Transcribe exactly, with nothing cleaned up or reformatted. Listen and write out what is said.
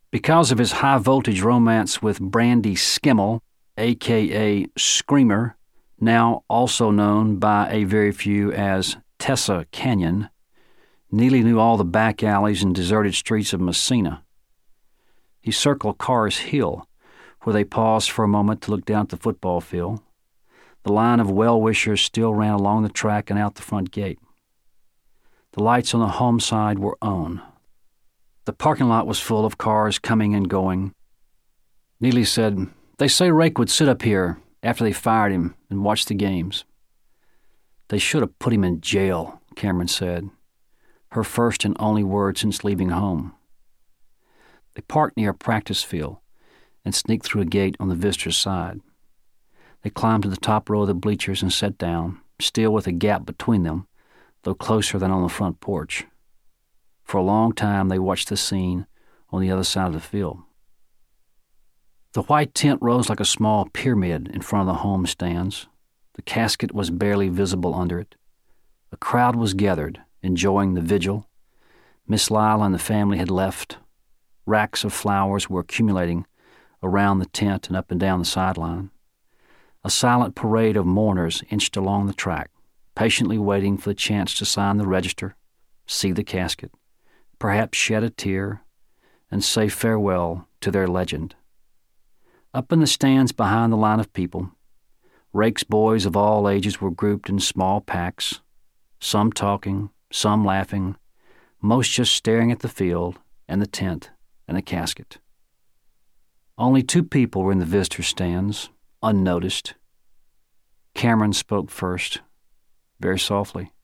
Because of his high-voltage romance with Brandy Skimmel, a k a. Screamer, now also known by a very few as Tessa Canyon, Neely knew all the back alleys and deserted streets of Messina. He circled Carr's Hill, where they paused for a moment to look down at the football field. The line of well-wishers still ran along the track and out the front gate. The lights on the home side were on. The parking lot was full of cars coming and going. Neely said, "They say Rake would sit up here after they fired him and watch the games." "They should have put him in jail," Cameron said, her first and only word since leaving home. They parked near a practice field and sneaked through a gate on the visitor's side. They climbed to the top row of the bleachers and sat down, still with a gap between them, though closer than on the front porch. For a long time they watched the scene on the other side of the field. The white tent rose like a small pyramid in front of the home stands. The casket was barely visible under it. A crowd was gathered, enjoying the vigil. Miss Lyle and the family had left. Racks of flowers were accumulating around the tent and up and down the sideline. A silent parade of mourners inched along the track, patiently waiting for the chance to sign the register, see the casket, perhaps shed a tear, and say farewell to their legend. Up in the stands behind the line of people, Rake's boys of all ages were grouped in small packs, some talking, some laughing, most just staring at the field and the tent and the casket. Only two people were in the visitor stands, unnoticed. Cameron spoke first, very softly.